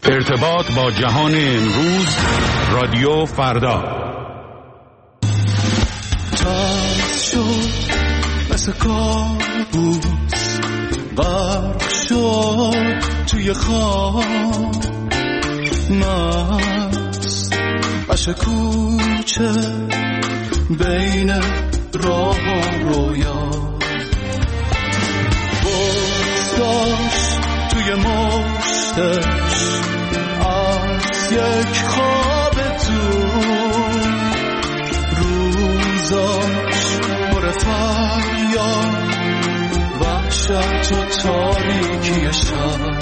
ارتباط با جهان امروز، رادیو فردا. تاز شد مثل کابوس، غرق شد توی خواب، مست عشق کوچه بین راه و رویا، بزداشت توی مشتش از یک خواب دور، روزاش پر فریاد، وحشت و تاریکی شب،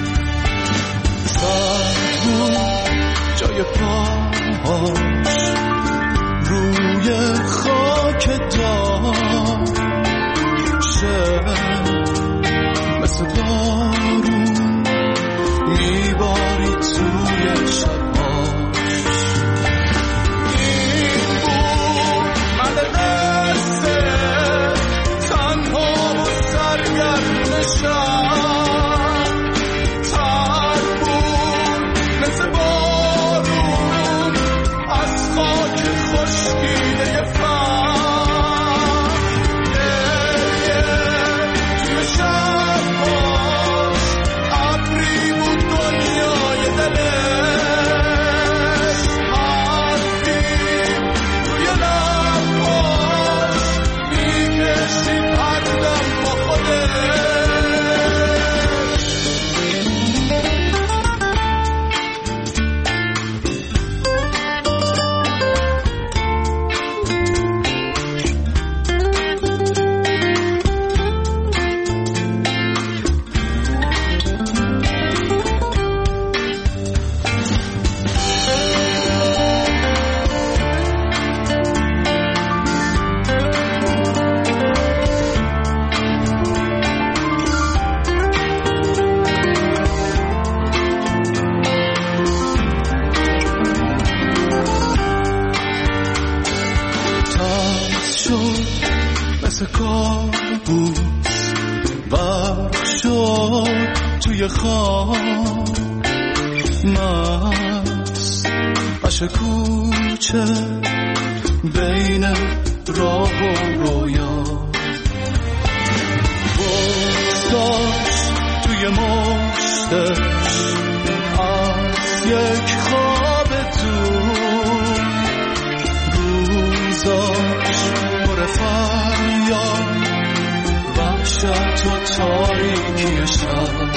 سرد بود جای پاهاش روی خاک دار، شب مثل بارون میباری توی شباش. این بود من قصه تنها و سرگرم شب، تر بود مثل بارون از خاک خشکیده فهم، گریه توی شباش ابری بود دنیای دلش، حرفی روی لباش میکشید هر دم با خودش. مثل کابوس غرق شد توی خواب، مست عشق کوچه بین راه و رویا، بزداشت توی مشتش از یک خواب دور، روزاش پر فریاد، وحشت و تاریکی شب،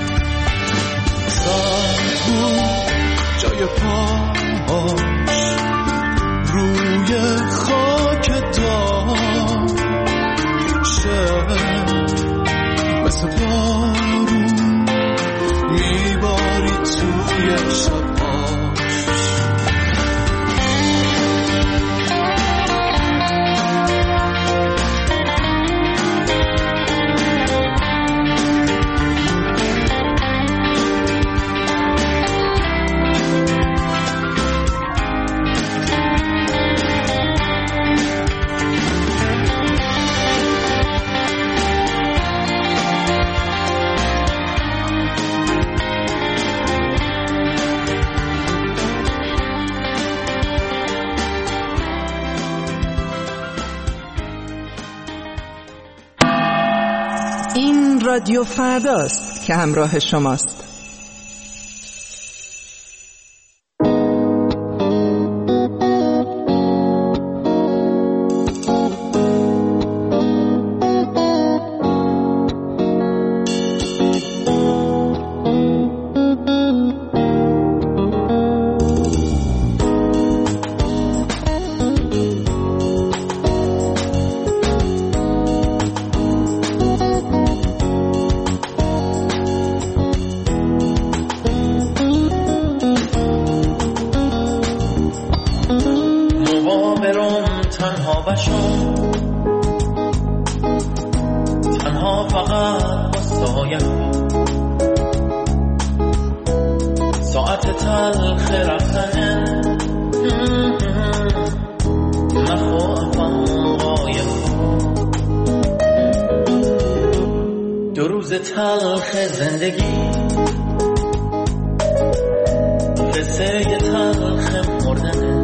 سرد بود جای پاهاش روی خاک دار، شب مثل بارون میباری توی شباش. این رادیو فرداست که همراه شماست. تنها فقط واسایم ساعت تلخ رفتن مخوافم قایم، دو روز تلخ زندگی قصه تلخ مردنه،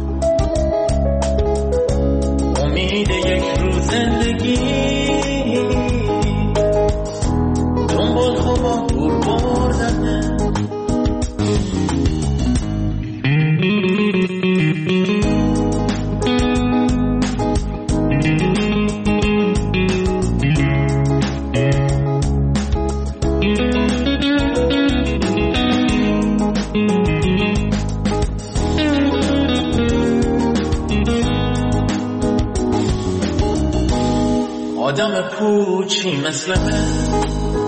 امید یک روز زندگی دنبال خوابا دور بردنه. آدم پوچی مثل من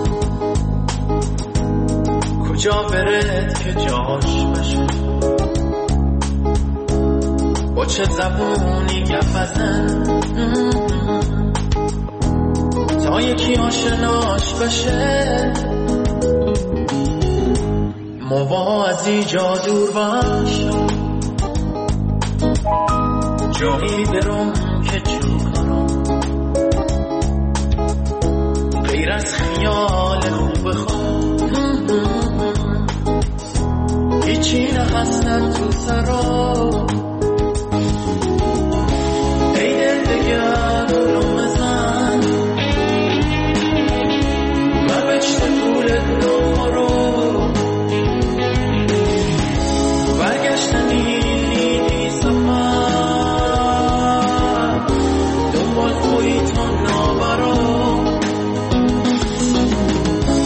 کجا برد که جاش بشه، با چه زبونی گپ بزن تا یکی آشناش بشه، موازی جا دور باش، جایی برم که جو کنم غیر از خیال خوب خود، هیچی نهستن تو سرا. ای دل دگر دلم بزن مبشت پولت نخورو، برگشتنی نیدی سفر دنبال خویتون نابرو.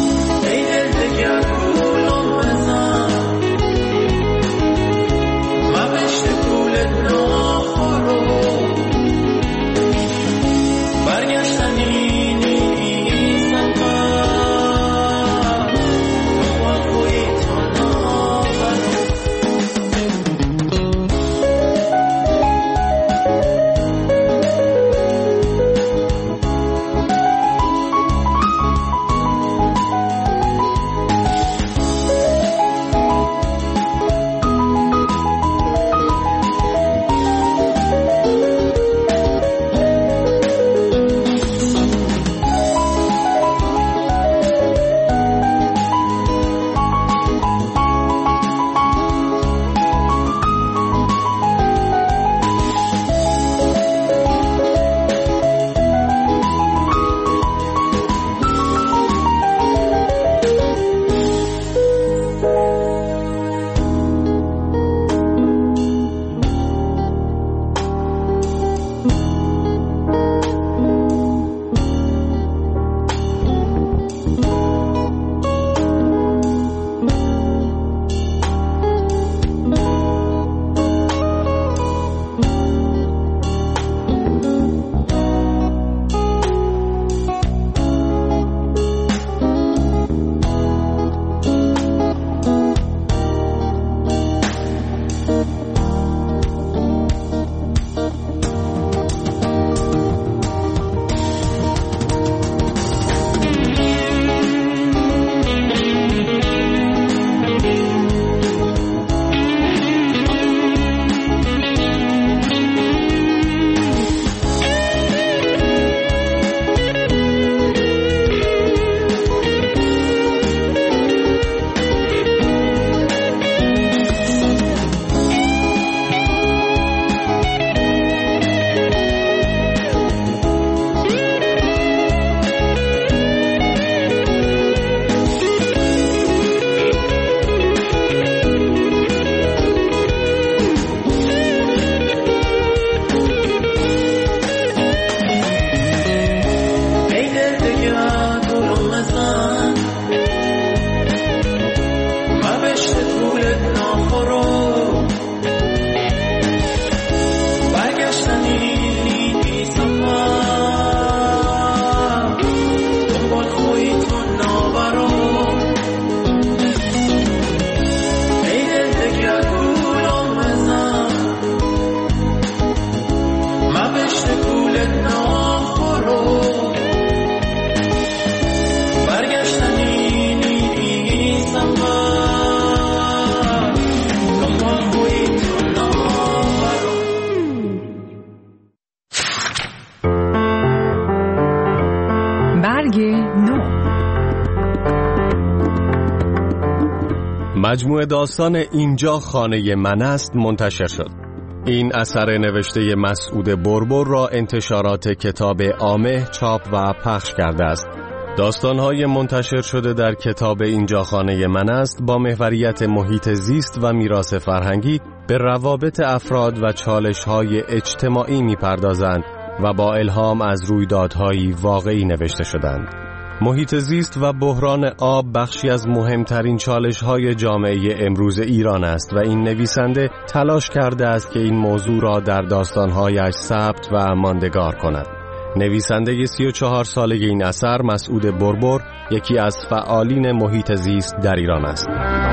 مجموعه داستان اینجا خانه من است منتشر شد. این اثر نوشته مسعود بربر را انتشارات کتاب عامه چاپ و پخش کرده است. داستان‌های منتشر شده در کتاب اینجا خانه من است با محوریت محیط زیست و میراث فرهنگی به روابط افراد و چالش‌های اجتماعی می‌پردازند و با الهام از رویدادهای واقعی نوشته شدند. محیط زیست و بحران آب بخشی از مهمترین چالش‌های جامعه امروز ایران است و این نویسنده تلاش کرده است که این موضوع را در داستان‌هایش ثبت و ماندگار کند. نویسنده 34 ساله این اثر مسعود بربر یکی از فعالین محیط زیست در ایران است.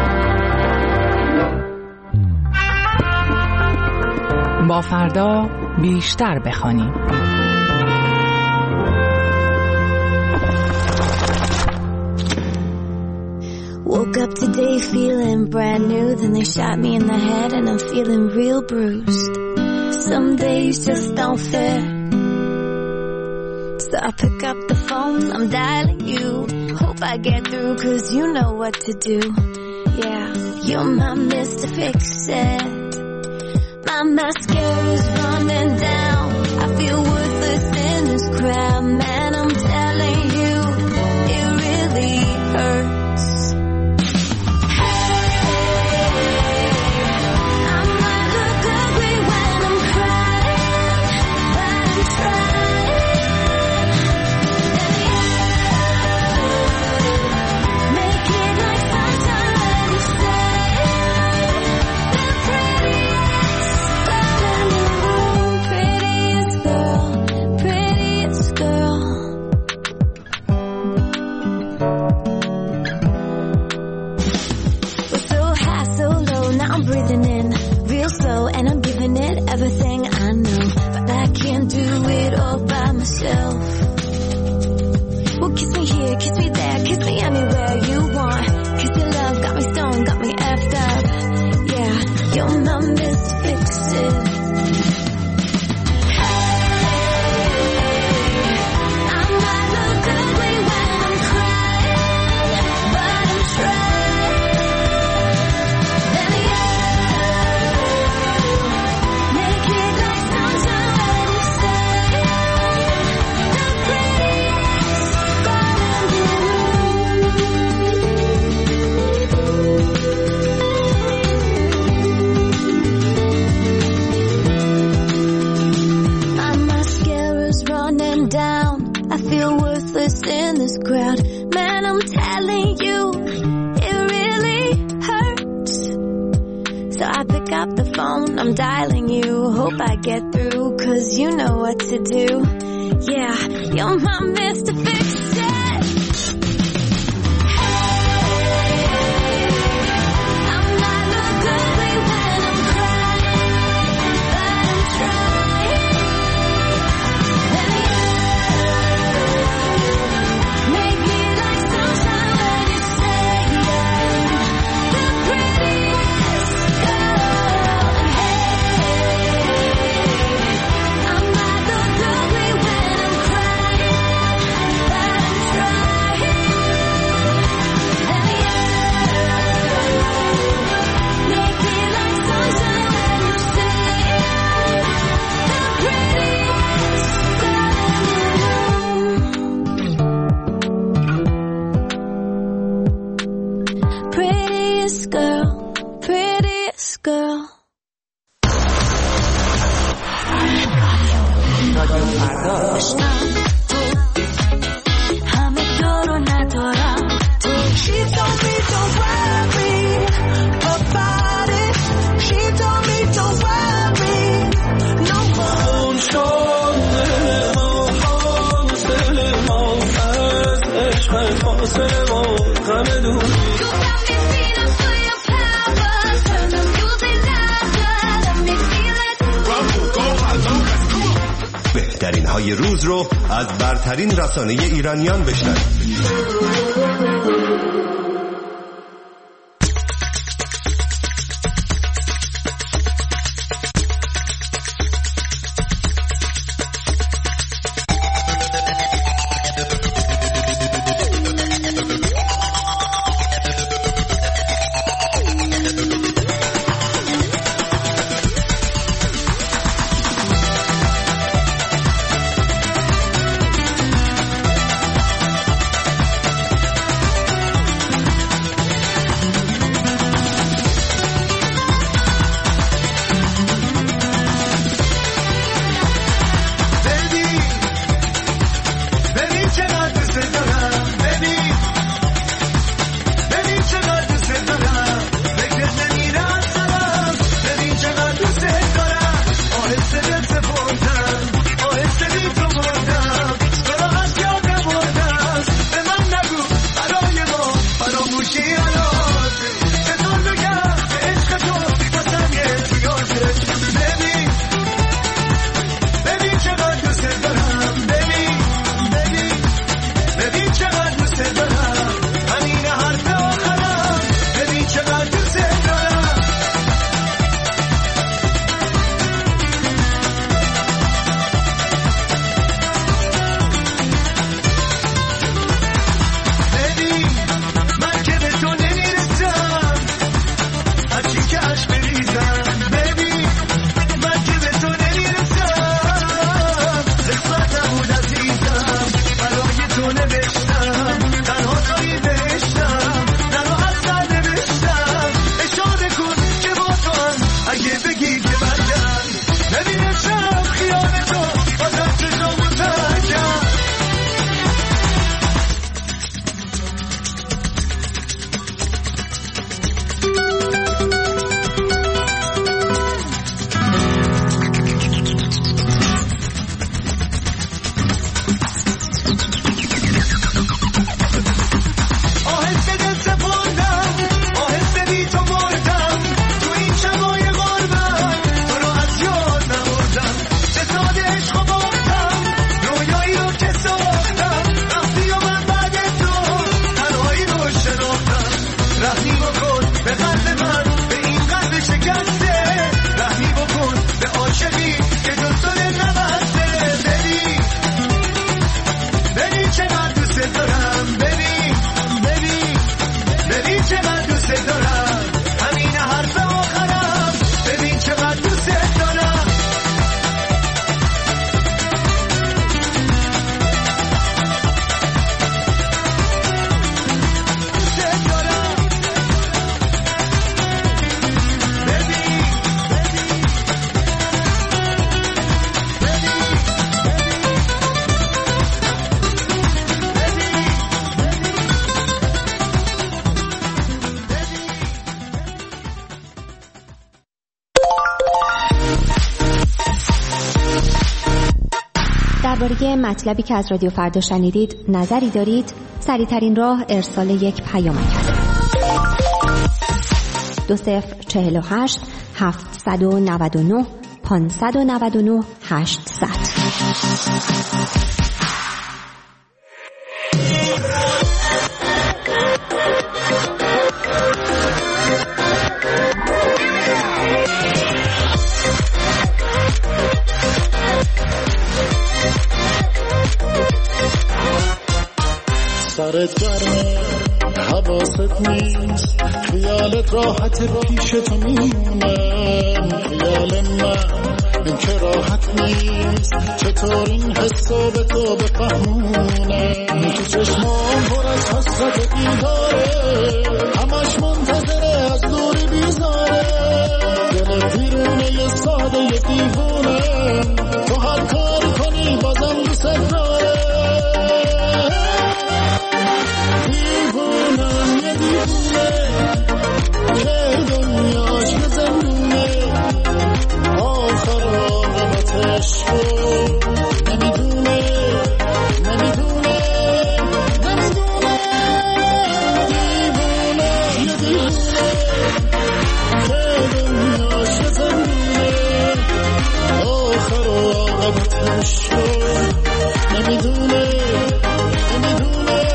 با فردا بیشتر بخوانیم. Woke up today feeling brand new, then they shot me in the head and I'm feeling real bruised. Some days just don't fit. So I pick up the phone, I'm dialing you. Hope I get through cause you know what to do. Yeah, you're my Mr. Fix-It. My mascara's running down. I feel worthless in this crowd. Man, I'm telling you, it really hurts. Everything I know, but I can't do it all by myself. Well, kiss me here, kiss me there, kiss me anywhere you want. Kiss your love, got me stoned, got me effed up. Yeah, you're my Mr. Fix-It. In this crowd, man, I'm telling you, it really hurts. So I pick up the phone, I'm dialing you. Hope I get through, cause you know what to do. Yeah, you're my Mr. Fix-It. بهترین های روز رو از برترین رسانه ایرانیان بشنوید. درباره مطلبی که از رادیو فردا شنیدید نظری دارید؟ سریع‌ترین راه ارسال یک پیامک است. 2048 799 599 800. سرت گرمه حواست نیست، خیالت راحت پیش تو میمونه، خیال من که راحت نیست، چطور این حسو به تو بفهمونه، تو چشمام پر از حسرت بیداره، همش منتظره از دوری بیزاره، دل دیرونه یه ساده یه دیوونه، تو هر کاری کنی بازم دوست داره، دیوونم یه دیوونه که دنیاش به زندونه، آخر عاقبتش رو نمیدونه نمیدونه نمیدونه، دیوونه یه دیوونه که دنیاش به زندونه، آخر عاقبتش رو نمیدونه نمیدونه.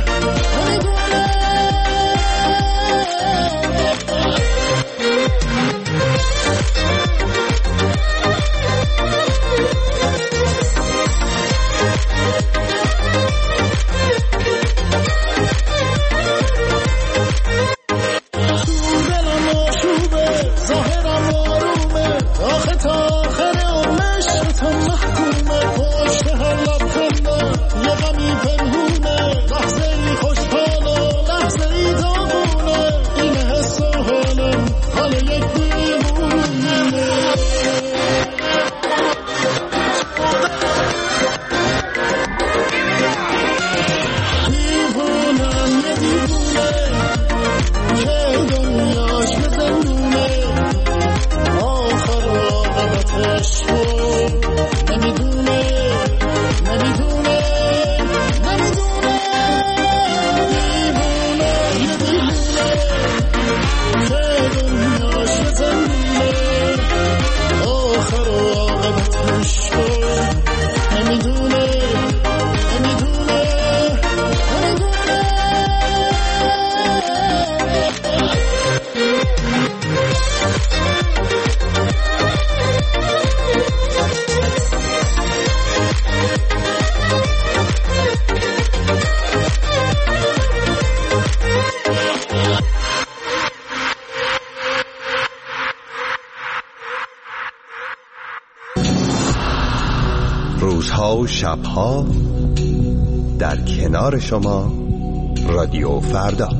روزها و شبها در کنار شما رادیو فردا.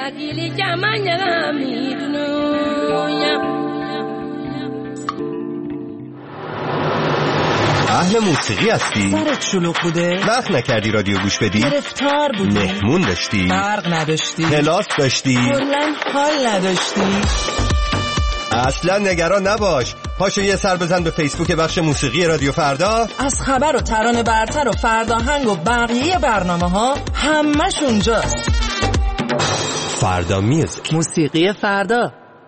akili jamanya میدونم. اهل موسیقی هستی؟ سرت شلوغ بوده؟ وقت نکردی رادیو گوش بدی؟ گرفتار بودی؟ مهمون داشتی؟ برق نداشتی؟ کلاس داشتی؟ کلاً حال نداشتی؟ اصلا نگران نباش، پاشو یه سر بزن به فیسبوک بخش موسیقی رادیو فردا. از خبر و ترانه برتر و فرداهنگ و بقیه برنامه ها همش اونجاست. فردا میوزیک، موسیقی فردا.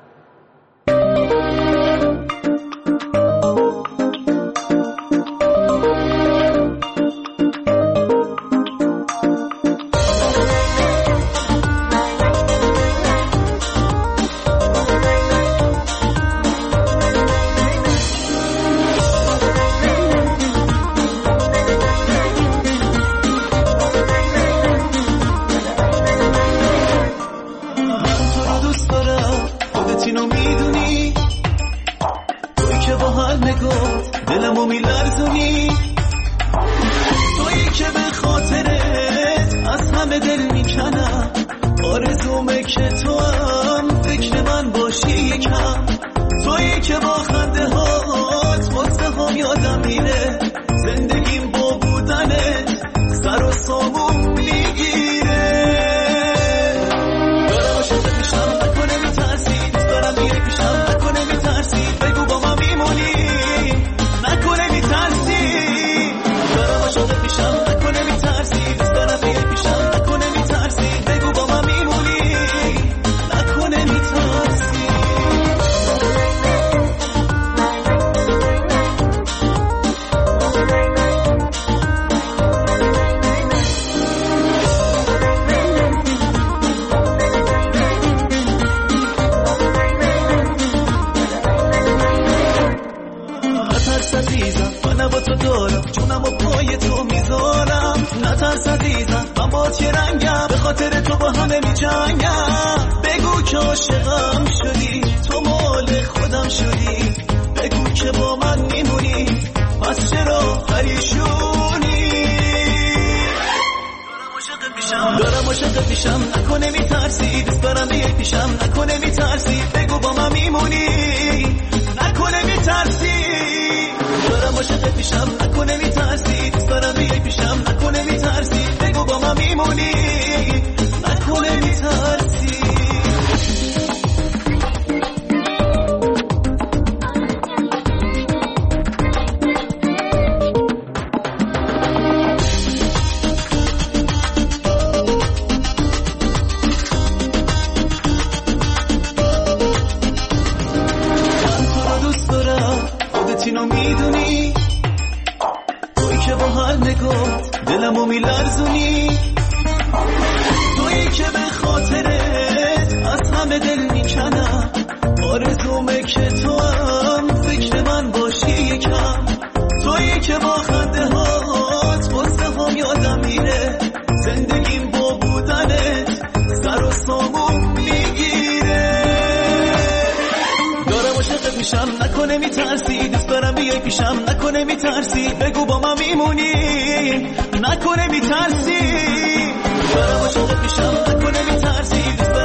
نکنه میترسی دوست دارم بیای پیشم نکنه میترسی بگو با من میمونی نکنه میترسی دارم عاشقت میشم نکنه میترسی